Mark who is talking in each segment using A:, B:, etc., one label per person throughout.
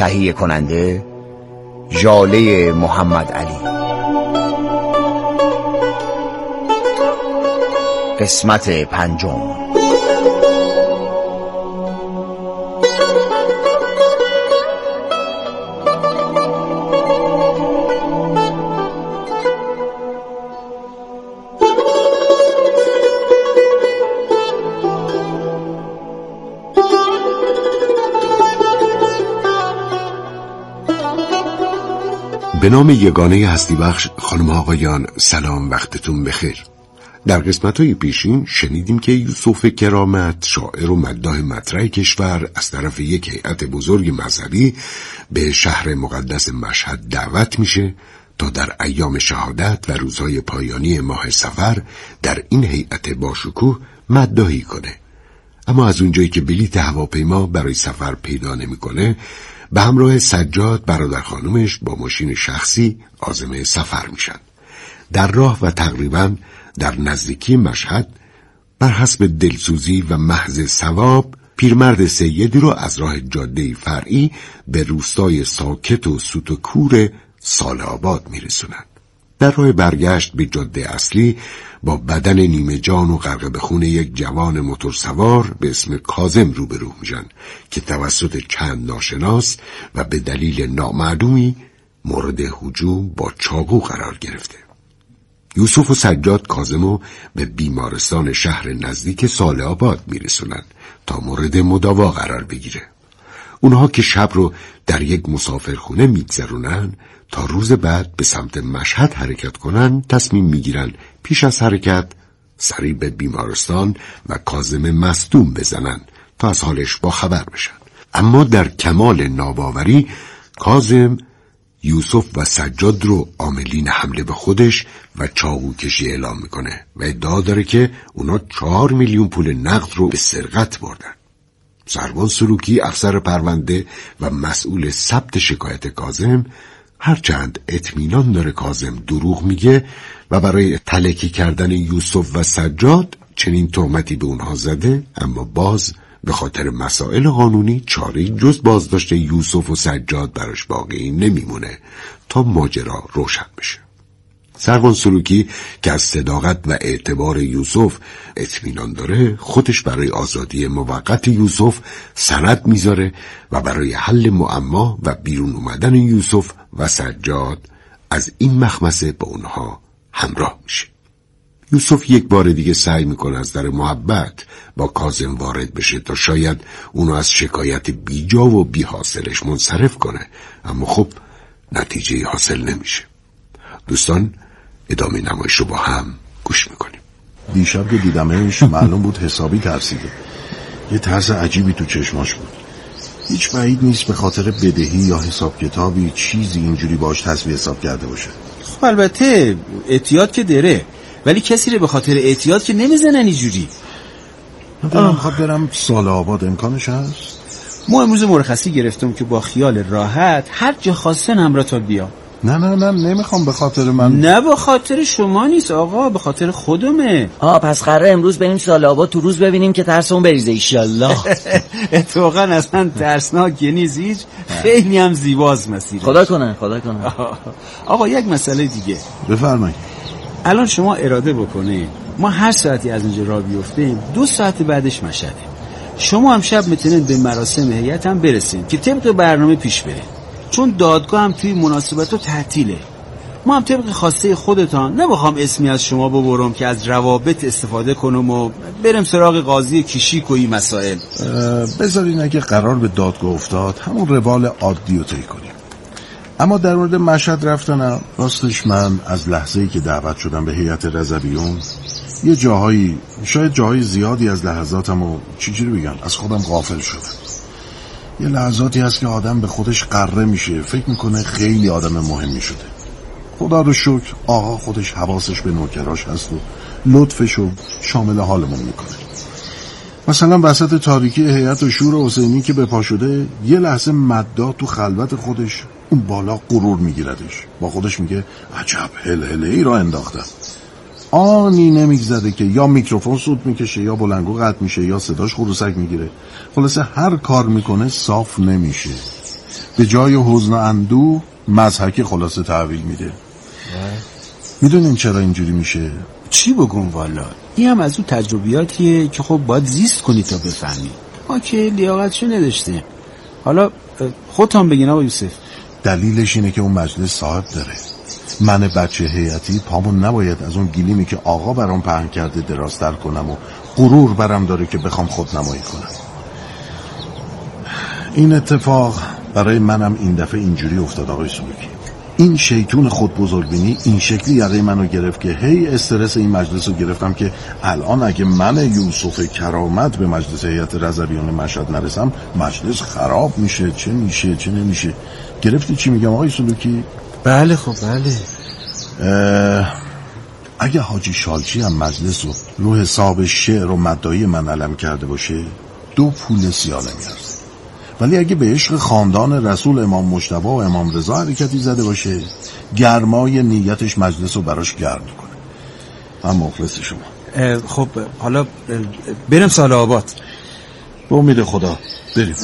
A: تهیه کننده ژاله محمد علی. قسمت پنجم.
B: به نام یگانه هستی بخش. خانم آقایان سلام، وقتتون بخیر. در قسمت‌های پیشین شنیدیم که یوسف کرامت، شاعر و مداح مطرح کشور، از طرف یک هیئت بزرگ مذهبی به شهر مقدس مشهد دعوت میشه تا در ایام شهادت و روزهای پایانی ماه صفر در این هیئت باشکوه مداحی کنه. اما از اونجایی که بلیط هواپیما برای سفر پیدا نمیکنه، به همراه سجاد برادر خانومش با ماشین شخصی عازم سفر میشن. در راه و تقریباً در نزدیکی مشهد بر حسب دلسوزی و محض ثواب پیرمرد سیدی رو از راه جاده فرعی به روستای ساکت و سوت و کور ساله‌آباد میرسونن. در راه برگشت به جاده اصلی با بدن نیمه جان و غرق به خون یک جوان موتورسوار به اسم کاظم روبرو میشن که توسط چند ناشناس و به دلیل نامعلومی مورد هجوم با چاقو قرار گرفته. یوسف و سجاد کاظمو به بیمارستان شهر نزدیک ساله‌آباد میرسونن تا مورد مداوا قرار بگیره. اونها که شب رو در یک مسافرخونه میگذرونن تا روز بعد به سمت مشهد حرکت کنن، تصمیم میگیرن پیش از حرکت سری به بیمارستان و کاظم مصدوم بزنن تا از حالش با خبر بشن. اما در کمال ناباوری کاظم یوسف و سجاد رو عاملین حمله به خودش و چاقو کشی اعلام میکنه و ادعا داره که اونا 4 میلیون پول نقد رو به سرقت بردن. سروان سلوکی، افسر پرونده و مسئول ثبت شکایت کاظم، هرچند اطمینان داره کاظم دروغ میگه و برای تلکی کردن یوسف و سجاد چنین تهمتی به اونها زده، اما باز به خاطر مسائل قانونی چاره‌ای جز بازداشت یوسف و سجاد براش باقی نمیمونه تا ماجرا روشن بشه. سروان سلوکی که از صداقت و اعتبار یوسف اطمینان داره، خودش برای آزادی موقت یوسف سند میذاره و برای حل معما و بیرون اومدن یوسف و سجاد از این مخمسه با اونها همراه میشه. یوسف یک بار دیگه سعی میکنه از در محبت با کاظم وارد بشه تا شاید اونو از شکایت بیجا و بی حاصلش منصرف کنه، اما خب نتیجه حاصل نمیشه. دوستان، ادامه نمایش رو با هم گوش میکنیم.
C: دیشب که دیدمش معلوم بود حسابی ترسیده. یه طرز عجیبی تو چشماش بود. هیچ بعید نیست به خاطر بدهی یا حساب کتابی چیزی اینجوری باش تصویه حساب کرده باشه.
D: خب البته اعتیاد که داره، ولی کسی رو به خاطر اعتیاد که نمیزنن اینجوری.
C: من دارم خواهد برم ساله‌آباد، امکانش هست؟
D: ما امروز مرخصی گرفتم که با خیال راحت هر جا خواستن همراه تا بیام.
C: نه نمیخوام، به خاطر من.
D: نه به خاطر شما نیست آقا، به خاطر خودمه.
E: پس قراره امروز بریم ساله‌آباد تو روز ببینیم که ترسمون بریزه ایشالله.
D: اتفاقا اصلا ترسناک نیست هیچ، خیلی هم زیباست مسیر.
E: خدا کنه.
D: آقا یک مسئله دیگه.
C: بفرمایید.
D: الان شما اراده بکنید ما هر ساعتی از اینجا راه بیفتیم 2 ساعت بعدش مشهده. شما هم شب میتونید به مراسم هیئت هم برسید که طبق برنامه پیش برید، چون دادگاه هم توی مناسبت تعطیله. ما هم طبق خواسته خودتان نمیخوام اسمی از شما ببرم که از روابط استفاده کنم و برم سراغ قاضی کشیک و این مسائل.
C: بذارین اگه قرار به دادگاه افتاد همون روال عادی رو طی کنیم. اما در مورد مشهد رفتنم، راستش من از لحظه‌ای که دعوت شدم به هیئت رضویون یه جاهایی، شاید جاهای زیادی از لحظاتمو چجوری بگم، از خودم غافل شدم. یه لحظاتی هست که آدم به خودش قره میشه، فکر میکنه خیلی آدم مهمی شده. خدا رو شکر آقا خودش حواسش به نوکراش هست و لطفشو شامل حالمون میکنه. مثلا وسط تاریکی هیئت شور حسینی که به پا شده، یه لحظه مداح تو خلوت خودش اون بالا غرور میگیردش، با خودش میگه عجب هلهله ای را انداختم. آنی نمیگذره که یا میکروفون سود میکشه یا بلنگو قطع میشه یا صداش خروسک میگیره. خلاصه هر کار میکنه صاف نمیشه. به جای حزن و اندوه مضحک خلاصه تحویل میده. میدونین چرا اینجوری میشه؟
D: چی بگم والا، این هم از اون تجربیاتیه که خب باید زیست کنی تا بفهمی. ما که لیاقتشو نداشتیم. حالا خودتان بگین آقا یوسف.
C: دلیلش اینه که اون مجلس صاحب داره. من بچه هیئتی پامون نباید از اون گلیمی که آقا برام پهن کرده دراستر کنم و غرور برم داره که بخوام خودنمایی کنم. این اتفاق برای منم این دفعه اینجوری افتاد آقای سلوکی. این شیطون خود بزرگبینی این شکلی یقه منو گرفت که هی استرس این مجلس رو گرفتم که الان اگه من یوسف کرامت به مجلس هیئت رضویان مشهد نرسم مجلس خراب میشه. چه میشه چه نمیشه. گرفتی چی میگم آقای سلوکی؟
D: بله خب بله.
C: اگه حاجی شالچی هم مجلس رو حساب شعر و مدعی من علم کرده باشه 2 پول سیاه نمیارزه. ولی اگه به عشق خاندان رسول امام مجتبی و امام رضا حرکتی زده باشه گرمای نیتش مجلس رو براش گرم میکنه. من مخلص شما.
D: خب حالا بریم سال آباد.
C: به امید خدا بریم.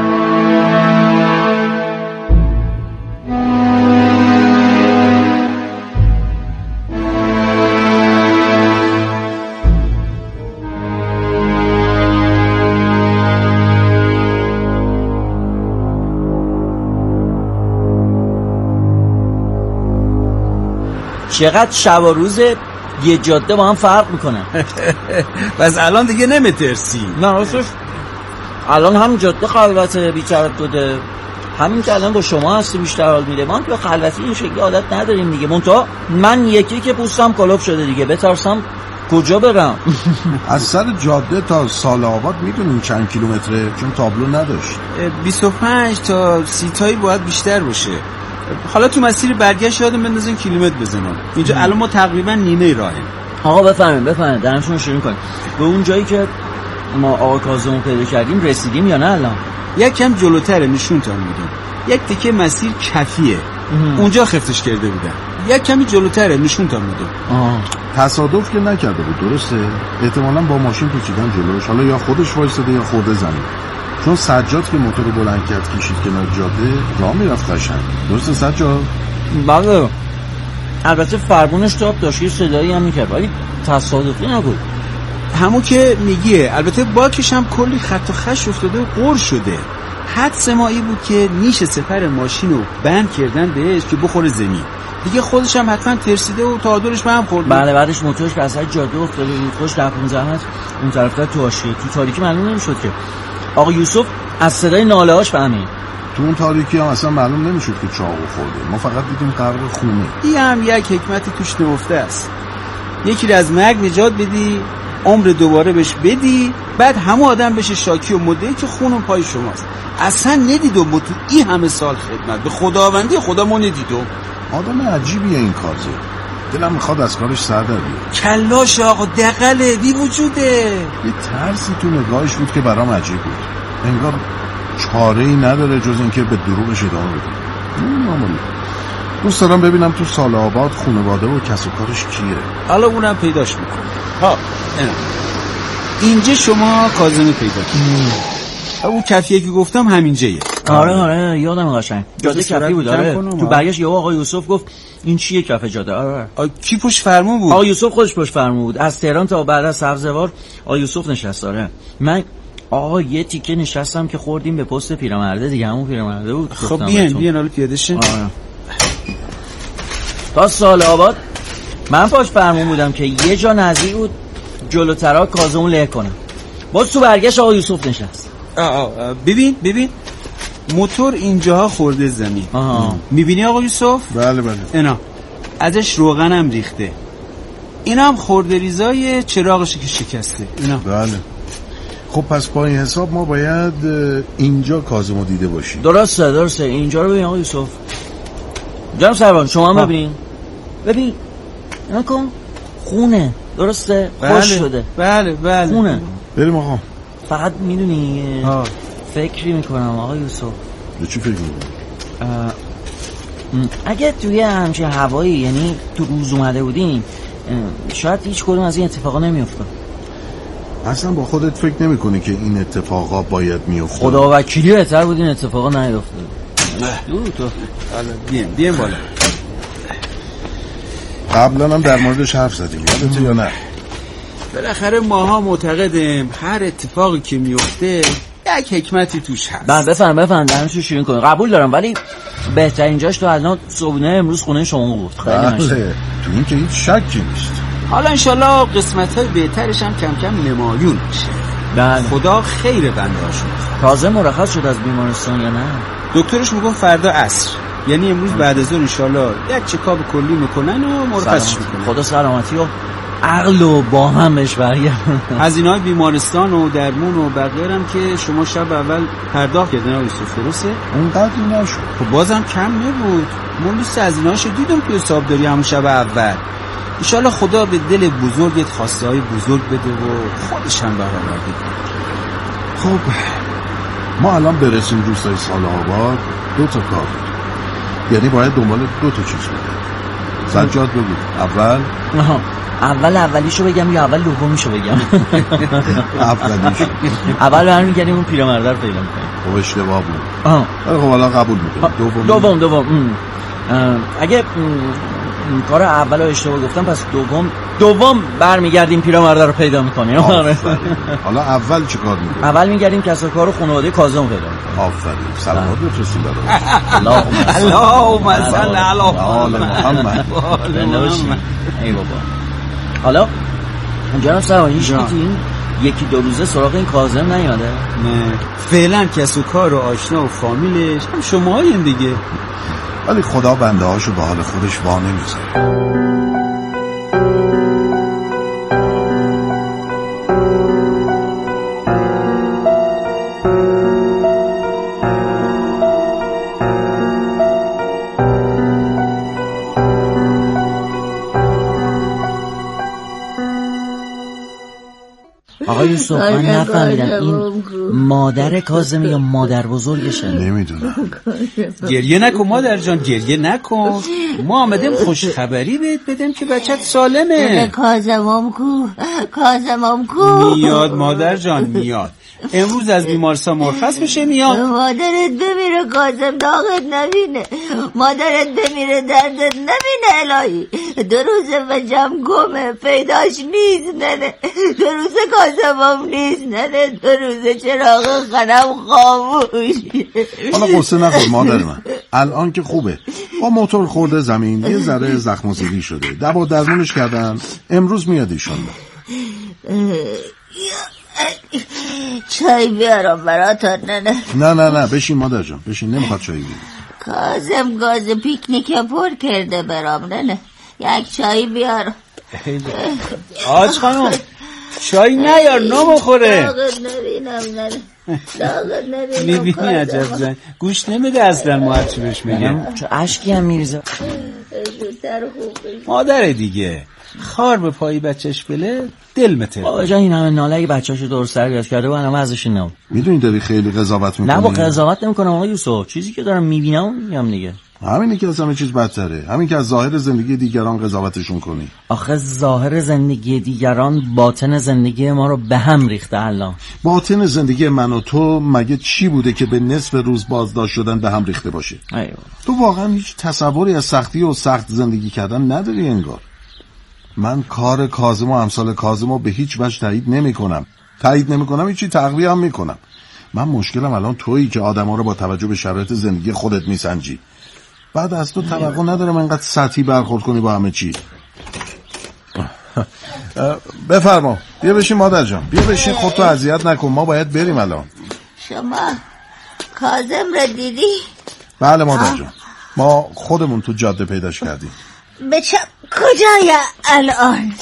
E: چقدر شب و روز یه جاده با هم فرق میکنن.
D: بس الان دیگه نمیترسی؟
E: نه راستش الان هم جاده خلوته بی‌تردده، همین که الان با شما هستی بیشتر حال میده. ما تو خلوتی این شکلی عادت نداریم دیگه. منتها من یکی که پوستم کلوب شده دیگه، بترسم کجا برم.
C: از سر جاده تا سال آباد میدونیم چند کیلومتره؟ چون تابلو نداشت.
D: 25 تا 30 تایی باید بیشتر باشه. حالا تو مسیر برگشت یادم بندازین کیلومتر بزنم. اینجا الان ما تقریبا نیمه راهیم.
E: آقا بفرمایید درنشون شروع کنیم. به اون جایی که ما آقا کاظمو پیدا کردیم رسیدیم یا نه؟ الان
D: یک کم جلوتره نشونتون میدم. یک تیکه مسیر کفیه، اونجا خفتش کرده بودن. یک کمی جلوتره نشونتون میدم.
C: تصادف که نکرده بود درسته؟ احتمالاً با ماشین پیچیدن جلوش. حالا یا خودش وایساده یا خورده زمین. چون سجاد که موتور بلند کرد کشید کنار جاده راه میرفت قشنگ. درسته سجاد؟
E: بله. البته فرمونش تاپ داشت که صدایی هم میکرد ولی تصادفی نبود.
D: همون که میگیه. البته باکش هم کلی خط و خش افتاده و قور شده. حدس ما این بود که نیش سپر ماشین رو بند کردن بهش که بخوره زمین. دیگه خودش هم حتما ترسیده و تعادلش به هم خورد.
E: بله بعدش موتورش که از جاده افتاده بود. خوش در 15 متر اون طرف‌تر تو حاشیه تو تاریکی معلوم نمیشد که. آقا یوسف از صدای ناله‌هاش فهمید.
C: تو اون تاریکی هم اصلا معلوم نمیشد که چاقو خورده. ما فقط دیدیم غرق خونه.
D: این هم یک حکمتی توش نهفته است. یکی رو از مرگ نجات بدی، عمر دوباره بهش بدی، بعد همه آدم بشه شاکی و مدعی که خونم پای شماست. اصلا ندیدم با تو این همه سال خدمت به خداوندی خدا ما ندیدم.
C: آدم عجیبیه این کازه. دلم میخواد از کارش سر در بیاد.
D: کلاش آقا دقله بی وجوده.
C: یه ترسی تو نگاهش بود که برام عجیب بود. انگار چاره‌ای نداره جز اینکه به دروغش ادامه بده. معمولی. دوست دارم ببینم تو سال آباد خانواده و کسب و کارش کیه.
D: حالا اونم پیداش میکنه. ها اینجا شما کاظمی پیدا کنید. اون کفیه که گفتم همینجایه.
E: آره یادم قشنگ. جاده کفی بود. آره تو برگشت یهو آقا یوسف گفت این چیه کف جاده؟ آره
D: کی پشت فرمون بود؟
E: آقا یوسف خودش پشت فرمون بود. از تهران تا بعد از سبزوار آقا یوسف نشست. داره من آقا یه تیکه نشستم که خوردیم به پست پیرمرده دیگه. همون پیرمرده بود.
D: خب بیان حالا پیاده شین.
E: تا سال آباد من پشت فرمون بودم که یه جا نزدیک بود جلوترا کاظمو له کنم. باز تو برگشت آقا یوسف نشست.
D: ببین موتور اینجاها خورده زمین. میبینی آقا یوسف؟
C: بله
D: اینا ازش روغنم ریخته. اینا هم خورده ریزای چراغشی که شکسته. اینا
C: بله. خب پس با این حساب ما باید اینجا کاظمو دیده باشیم.
E: درسته اینجا رو ببین آقا یوسف. جناب سروان شما هم ببین نکن خونه. درسته؟ خوش شده.
D: بله
E: خونه.
C: بریم آقا.
E: فقط میدونی فکری میکنم آقا یوسف.
C: به چی فکر میکنی؟
E: اگه توی همچین هوایی یعنی تو روز اومده بودیم شاید هیچ کدوم از این اتفاقا نمیافتاد.
C: اصلا با خودت فکر نمیکنی که این اتفاقا باید میافتاد؟
E: خدا وکیلی بهتر بود این اتفاقا نیافتاد.
D: تو بیم بالا.
C: قبلا هم در موردش حرف زدیم، یادته یا نه؟
D: بالاخره ماها معتقدیم هر اتفاقی که میفته یک حکمتی توش هست.
E: بفهم درمشو شیرین کنیم، قبول دارم، ولی بهترین جاش تو الان صبحونه امروز خونه شما بود.
C: بله، تو این که هیچ شکی نیست.
D: حالا انشالله قسمت‌های بهترش هم کم کم نمایون میشه.
E: بله.
D: خدا خیر بنده‌اشون.
E: تازه مرخص شد از بیمارستان یا نه؟
D: دکترش میگن فردا عصر، یعنی امروز بعد از اون انشالله یک چکاپ کلی میکنن و مرخصش میکنن.
E: خدا سلامتی و عقل و با هم بهش برگردن.
D: هزینه‌های بیمارستان و درمون و بقیه هم که شما شب اول پرداخت کردین آقای یوسف، درسته؟
C: اونقدر نشد.
D: خب بازم کم نبود. من لیست هزینه‌هاشو دیدم تو حسابداری همون شب اول. انشالله خدا به دل بزرگت خواسته های بزرگ بده و خودش هم برآورده کنه.
C: خب ما الان برسیم روستای سال‌آباد 2 تا کار بود. یعنی باید دنبال 2 تا چیز بودیم. سجاد بگو
E: اولیشو بگم یا اول دومیشو بگم؟
C: اولیشو.
E: اول برمیگردیم اون پیرمرده رو پیدا می‌کنیم.
C: خب اشتباه بود. خب حالا قبول می‌کنم.
E: دوم. اگه کار اول رو اشتباه گفتم پس دوم برمیگردیم پیرمرده رو پیدا می‌کنیم.
C: حالا اول چه کار می‌کنیم؟
E: اول می‌گردیم کسب و کار خانواده کاظم پیدا می‌کنیم.
C: آفرین. سلام بفرستیم برام.
D: اللهم صل علی محمد.
E: ای بابا. حالا جناب سرمانی هیچ این 1-2 روزه سراغ این کاظم نیاده؟
D: نه فعلا کس و کار و آشنا و فامیلش هم شما هایین دیگه.
C: ولی خدا بنده هاشو به حال خودش وا نمیذاره.
E: آقای یوسف من نفهمیدم این مادر کاظم یا مادر بزرگشه؟
C: نمیدونم.
D: گریه نکن مادر جان، گریه نکن. ما آمدیم خوش خبری بهت بدیم که بچت سالمه.
F: کاظمم کو
D: میاد مادر جان میاد. امروز از بیمارستان مرخص بشه میاد.
F: مادرت بمیره کاظم، داغت نبینه. مادرت بمیره دردت نبینه. الهی 2 روزه بچم گمه، پیداش نیست ننه. 2 روزه کاظمم نیست ننه. 2 روزه چراغ خانم خاموش.
C: حالا قصه نخور مادر من، الان که خوبه. با موتور خورده زمین، یه ذره زخم و زیری شده، دوا درمونش کردن، امروز میاد ایشالله.
F: چای بیارم براتون ننه؟
C: نه بشین مادر جان، بشین. نمیخواد چای بیارم.
F: کاظم گاز پیکنیک پر کرده برام ننه. یک چای بیارم.
D: آج خانم چای نیار نمیخوره.
F: داغت نبینم ننه. داغت نبینم.
D: میبینی عجب زن گوش نمیده اصلا ما هرچی بهش میگم.
E: چه اشکی هم میریزه.
D: مادر دیگه خار به پایی بچهش بله دل مته.
E: بابا جان این همه ناله اگه بچه‌شو درست تربیت کرده و انا ازش نمون.
C: میدونی داری خیلی قضاوت میکنی.
E: نه با قضاوت نمیکنم آقا یوسف، چیزی که دارم میبینم میگم دیگه.
C: همینی که از همه چیز بدتره، همین که از ظاهر زندگی دیگران قضاوتشون کنی.
E: آخه ظاهر زندگی دیگران باطن زندگی ما رو به هم ریخته الان.
C: باطن زندگی من و تو مگه چی بوده که به نصف روز بازداشت شدن به هم ریخته باشه؟
E: ایوه.
C: تو واقعا هیچ تصوری از سختی و سخت زندگی کردن نداری انگار. من کار کاظم و امثال کاظم رو به هیچ وجه تایید نمیکنم، هیچی تقویه هم میکنم. من مشکلم الان تویی که آدما رو با توجه به شرایط زندگی خودت میسنجی. بعد از تو توقع ندارم انقدر سطحی برخورد کنی با همه چی. بفرما بیا بشین مادر جان، بیا بشین، خودتو اذیت نکن، ما باید بریم الان.
F: شما کاظم را دیدی؟
C: بله مادر جان، ما خودمون تو جاده پیداش کردیم.
F: کجای الان؟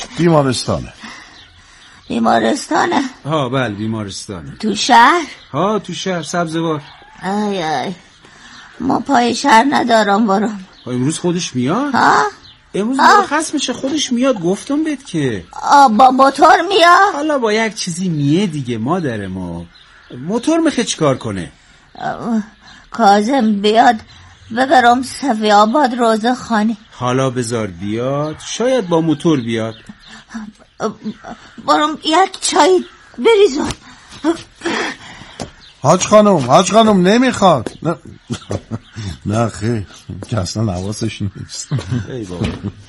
F: بیمارستانه؟
D: ها بله بیمارستانه.
F: تو شهر؟
D: ها تو شهر سبزوار.
F: آی ما پای شهر ندارم برام.
D: امروز خودش میاد؟
F: ها؟
D: امروز مرخص میشه خودش میاد، گفتم بهت که.
F: با موتور میاد؟
D: حالا با یک چیزی میه دیگه مادر ما. موتور میخواد چیکار کنه؟
F: کاظم بیاد ببرم صفی آباد روزه خانه.
D: حالا بذار بیاد، شاید با موتور بیاد.
F: برام یک چای بریزم.
C: حاج خانم نمیخواد. نه خیر، که اصلا حواسش نیست.
D: ای بابا.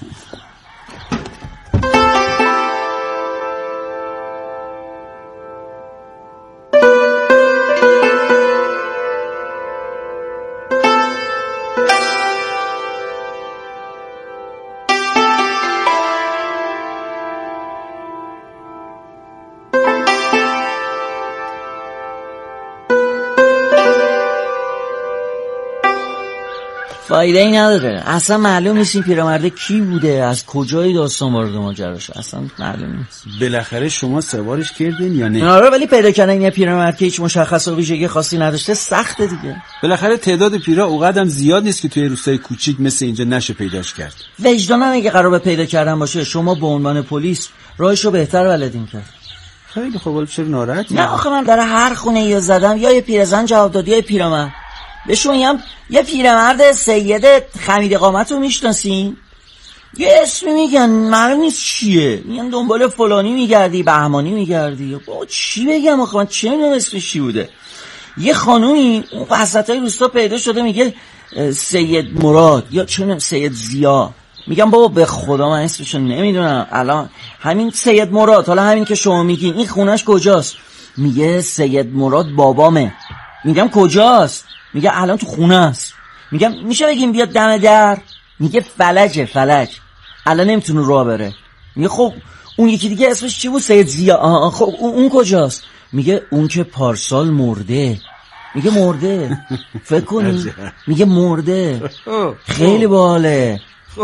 E: فایده ای نداره، اصلا معلوم نیست این پیرمرده کی بوده، از کجای داستان وارد ماجرا شد، اصلا معلوم نیست.
D: بالاخره شما سوارش کردین یا نه؟
E: آره، ولی پیدا کردن این پیرمرد که هیچ مشخص و ویژگی خاصی نداشته سخته دیگه.
D: بالاخره تعداد پیرا اونقدرم زیاد نیست که توی روستای کوچیک مثل اینجا نشه پیداش کرد.
E: وجدانم اگه قرار به پیدا کردن باشه، شما به عنوان پلیس راهشو بهتر بلدین کرد.
D: خیلی خب، ولی چرا ناراحتی؟
E: نه آخه من در هر خونه یا زدم یا یه پیرزن جواب داد یا یه پیرمرد. بهشون میگم یه پیرمرد سید خمید قامت رو میشناسین؟ یه اسمی میگن، معلوم نیست چیه، میگن دنبال فلانی میگردی، بهمانی میگردی. بابا چی بگم آخه، من چه میدونم اسمش چی بوده. یه خانومی اون وسطای روستا پیدا شده میگه سید مراد یا چون سید زیا. میگم بابا به خدا من اسمشو نمیدونم الان. همین سید مراد، حالا همین که شما میگین، این خونش کجاست؟ میگه سید مراد بابامه. میگم کجاست؟ میگه الان تو خونه است. میگم میشه بگیم بیاد دم در؟ میگه فلج الان نمیتونه راه بره. میگه خب اون یکی دیگه اسمش چی بود؟ سید زیا. خب اون کجاست؟ میگه اون که پارسال مرده. میگه مرده؟ فکر کنی؟ میگه مرده. خیلی باحاله.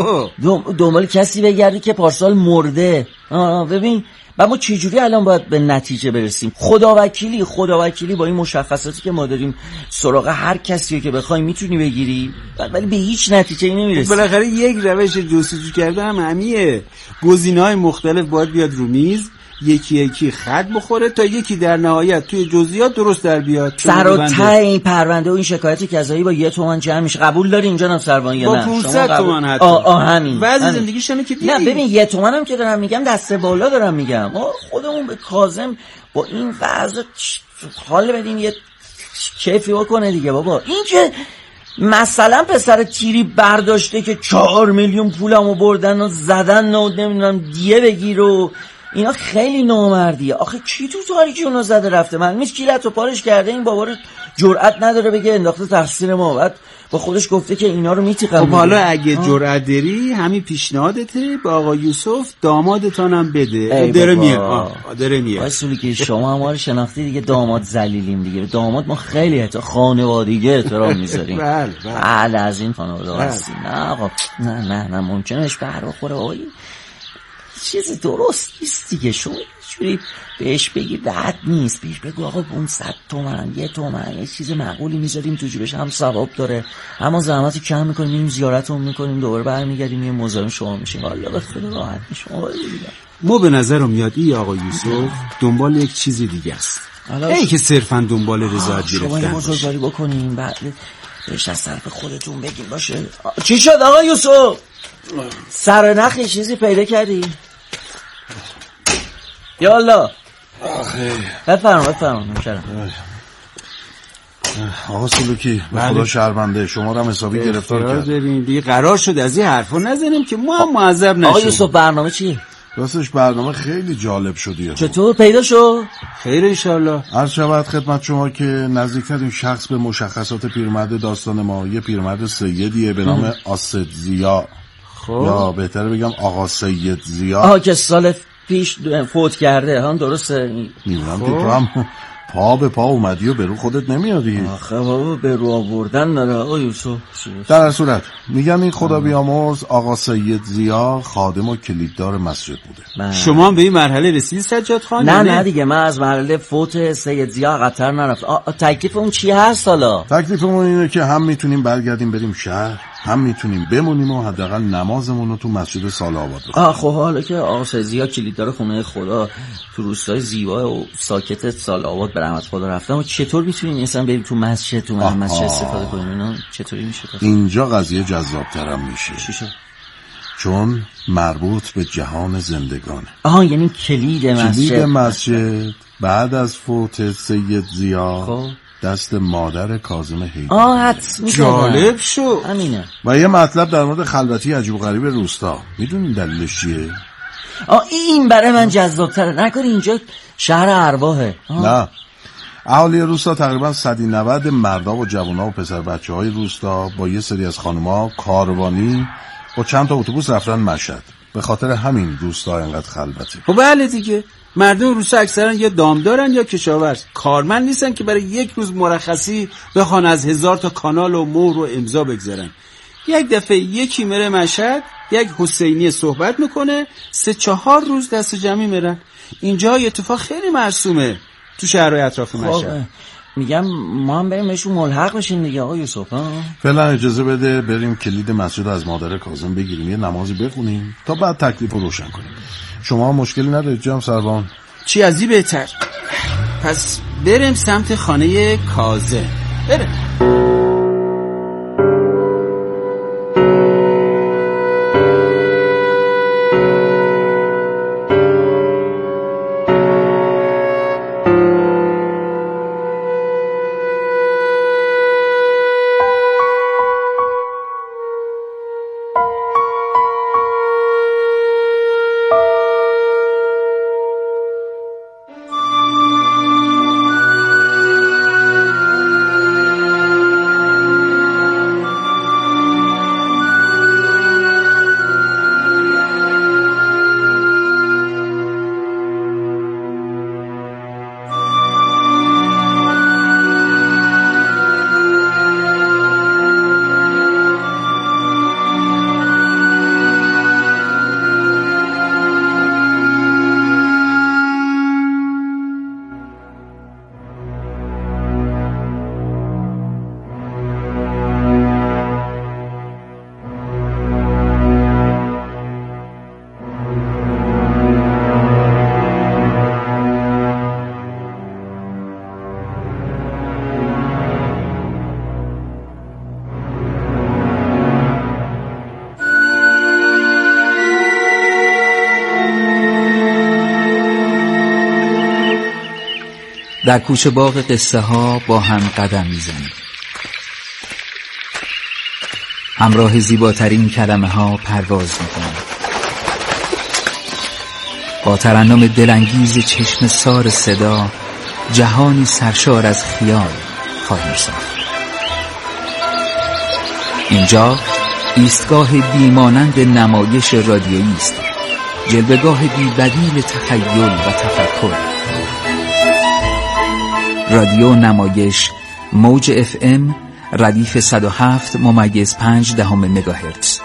E: دنبال کسی بگردی که پارسال مرده. ببین ما چجوری الان باید به نتیجه برسیم؟ خداوکیلی با این مشخصاتی که ما داریم سراغ هر کسی که بخوای میتونی بگیری، ولی به هیچ نتیجه نمیرسی.
D: بالاخره یک روش جستجو کرده هم همیه. گزینه‌های مختلف باید بیاد رو میز، یکی خط بخوره تا یکی در نهایت توی جزئیات درست در بیاد.
E: سر و ته این پرونده و این شکایت قضایی با 1 تومن جمع میشه. قبول داری اینجا نفسروان یا نه؟
D: با 500 تومن حتی.
E: همین.
D: بعضی زندگیشونه که
E: نه ببین 1 تومن هم که دارم میگم دست بالا دارم میگم. خودمون به کاظم با این وضع حال بدیم یه کیفی بکنه دیگه بابا. این که مثلا پسر تیری برداشته که 4 میلیون پولمو بردن و زدن و نمیدونم دیه بگیر و اینا، خیلی نامردیه. آخه کی تو تاریکی اونو زده رفته؟ من میش کیلت و پارش کرده، این بابا رو جرأت نداره بگه انداخته تقصیر ما. بعد با خودش گفته که اینا رو میتیقم.
D: خب حالا اگه جرأت داری همین پیشنهادته به آقا یوسف دامادتانم بده. داره میاد.
E: اصولی که شما ما رو شناختی دیگه، داماد ذلیلیم دیگه. داماد ما خیلی خانوادگی احترام میذاریم. بله از این خانواده هستیم. نه آقا نه ممکنه بهش بر بخوره. آقای چیزی درست نیست دیگه. شما چوری بهش بگی بد نیست، بهش بگو آقا 500 تومن 1 تومن یه چیز معقولی میذاریم تو جیبش، هم ثواب داره، اما زحمت کم میکنیم، میریم زیارتمون میکنیم، دوباره برمیگردیم یه مزاحم شما میشیم. والا به خدا راحت شما دیگه.
D: ما به نظرم میاد این آقا یوسف دنبال یک چیزی دیگه است. ای که صرفا دنبال رضایت گرفتن.
E: شما یه بزرگواری بکنیم بعد بهش از طرف خودتون بگیم باشه. چی شد آقا یوسف؟ سر نخ یه چیزی پیدا کردی؟ یا الله. بفرما نوکرم.
C: آقا سلوکی به خدا شرمنده، شما رو هم حسابی گرفتار کردیم
D: دیگه. قرار شد از این حرفا نزنیم که ما هم معذب نشیم.
E: آقا یوسف برنامه چیه؟
C: راستش برنامه خیلی جالب شدیه.
E: چطور پیدا شد؟
D: خیر انشالله.
C: عرض شود خدمت شما که نزدیکترین شخص به مشخصات پیرمرد داستان ما یه پیرمرد سیدیه به نام آسد زیا. یا بهتره بگم آقا سید زیا.
E: که سال پیش فوت کرده. هم درسته؟
C: میدونم که تو هم پا به پا اومدی و به رو خودت نمیادی.
E: آخه بابا به رو آوردن داره آقا یوسف.
C: در هر صورت میگم این خدا بیامرز آقا سید زیا خادم و کلیددار مسجد بوده.
D: شما هم به این مرحله رسیدی سجاد خان؟
E: نه دیگه من از مرحله فوت سید زیا عقب‌تر نرفت. تکلیف اون چی هست حالا؟
C: تکلیفمون اینه که هم میتونیم برگردیم بریم شهر، هم میتونیم بمونیم و حداقل نمازمون رو تو مسجد سال‌آباد بخونیم.
E: خب حالا که آقا سید زیا کلیددار خونه خدا تو روستای زیبا و ساکت سال‌آباد به رحمت خدا رفتم، و چطور میتونیم مثلا بریم تو مسجد استفاده کنیم؟ اینا چطوری میشه؟
C: اینجا قضیه جذاب‌تر میشه.
E: چی شد؟
C: چون مربوط به جهان زندگانه.
E: یعنی کلید مسجد
C: بعد از فوت سید زیا دست مادر کاظم حیدری.
E: حدس می‌زدم.
D: جالب شو.
E: همینه.
C: و یه مطلب در مورد خلوتی عجیب و غریب روستا. میدونین دلیلش چیه؟
E: این برای من جذاب‌تره. نکنی اینجا شهر ارواحه.
C: نه، اهالی روستا تقریبا 190 مردا و جوونا و پسر بچه های روستا با یه سری از خانوما کاروانی با چند تا اتوبوس رفتن مشهد. به خاطر همین روستا اینقدر خلوته.
D: خب بله دیگه، مردم روستا اکثرا یا دامدارن یا کشاورز، کارمند نیستن که برای یک روز مرخصی بخوان از 1000 تا کانال و مهر و امضا بگذارن. یک دفعه یکی میره مشهد، یک حسینی صحبت میکنه، 3-4 روز دست جمعی میرن. اینجا یه اتفاق خیلی مرسومه تو شهرهای اطراف مشهد.
E: میگم ما هم بریم بهشون ملحق بشیم دیگه آقا یوسف.
C: فعلا اجازه بده بریم کلید مسجد از مادر کاظم بگیریم، یه نمازی بخونیم تا بعد تکلیف رو روشن کنیم. شما مشکلی ندارید جناب سروان؟
D: چی ازی بهتر. پس بریم سمت خانه کاظم. بریم.
G: در کوچه باغ قصه ها با هم قدم میزنیم. همراه زیباترین کلمه ها پرواز میکنیم. با ترنم دلانگیز چشم سار صدا جهانی سرشار از خیال خواهیم ساخت. اینجا ایستگاه بیمانند نمایش رادیویی است، جلوه‌گاه بی‌بدیل تخیل و تفکر. رادیو نمایش موج FM ردیف 107.5 مگاهرتز.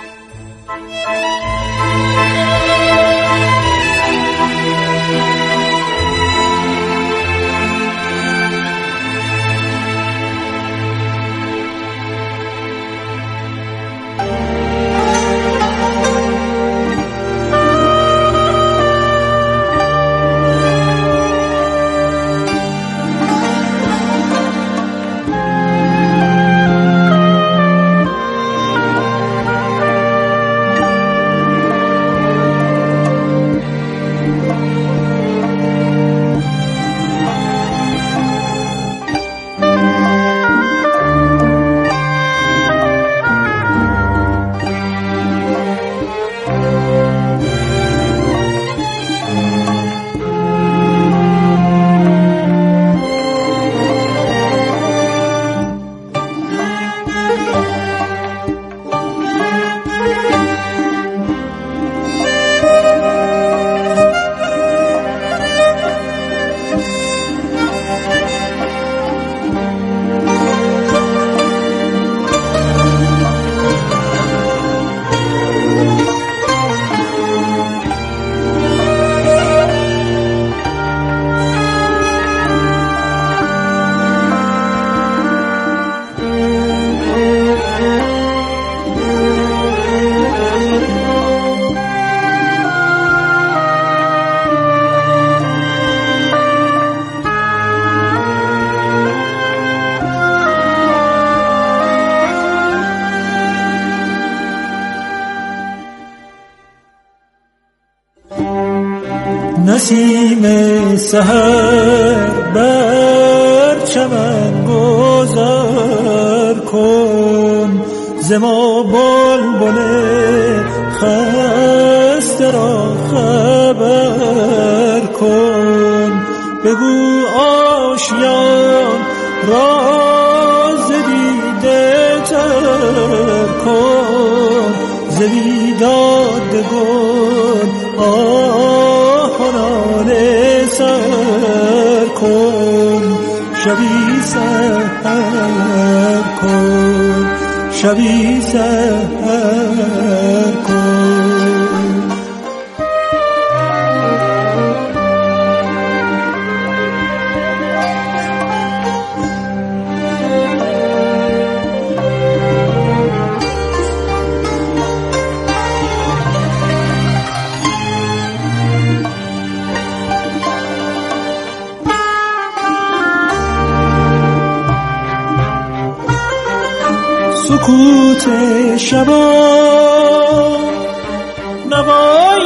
H: نسیم سحر بر چمن گذر کن، ز ما بلبل خسته را خبر کن. بگو آشیان راز دیده تر کن، ز بیداد گل آهنان سر کن. شبی سحر کن، شبی سحر کن. سکوت شبان نوای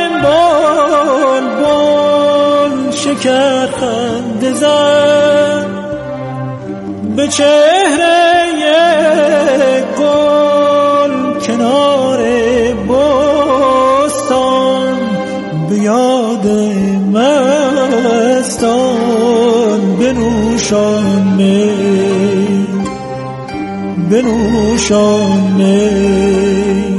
H: بلبل شکر خنده زد به چهره گل کنار بستان. به یاد مستان بنوشان می، بنوشان می.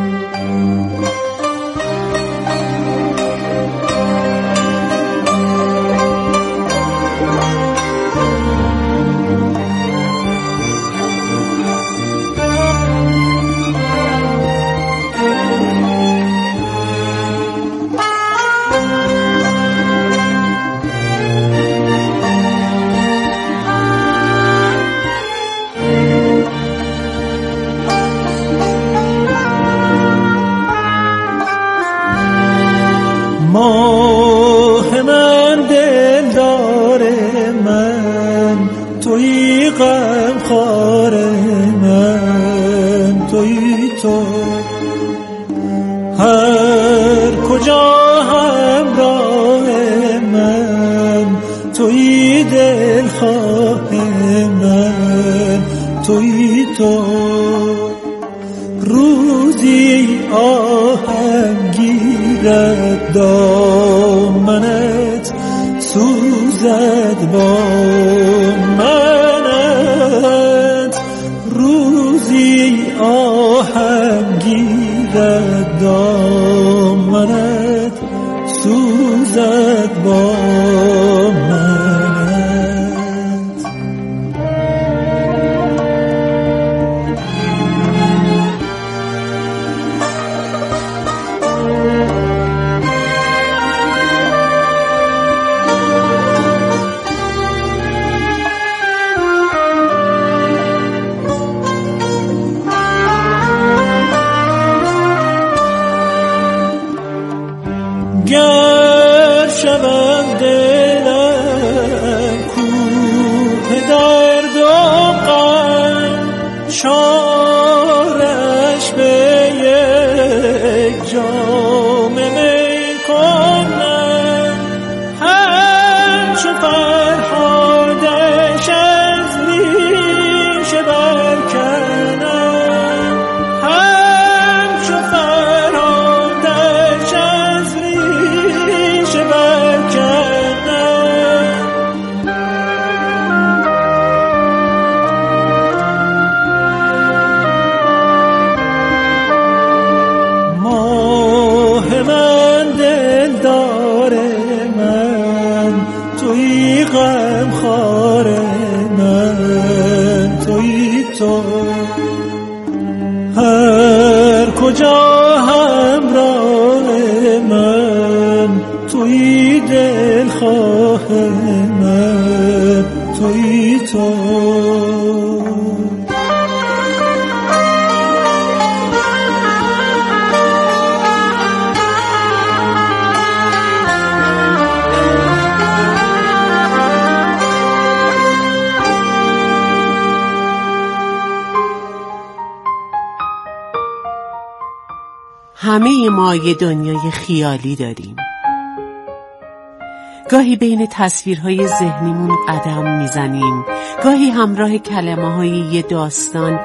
H: ماه من دلدار من تویی، غمخوار من تویی تو. هر کجا همراه من تویی، دلخواه من تویی تو. روزی آهم گیرد دامنت، سوزد با منت. روزی آهم گیرد دامنت، سوزد با منت. گر شوم دلم کوه درد و غم، چارش به یک جام می کنم. همچو فرهادش از ریشه برکنم، همچو فرهادش از ریشه برکنم. ماه من دلدار من تویی، غمخوار من تویی تو. هر کجا همراه من تویی، دلخواه من تویی تو.
I: همه ما یه دنیای خیالی داریم، گاهی بین تصویرهای ذهنیمون قدم میزنیم، گاهی همراه کلمه‌های یه داستان